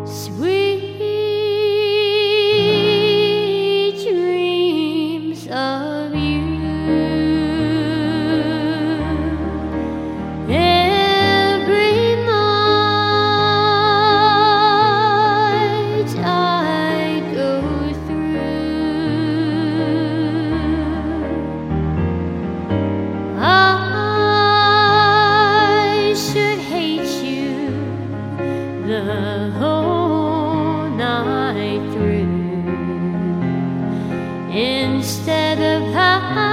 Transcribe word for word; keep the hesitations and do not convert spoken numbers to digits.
Sweet dreams of you. Every night I go through, I should hate you the whole night through, instead of how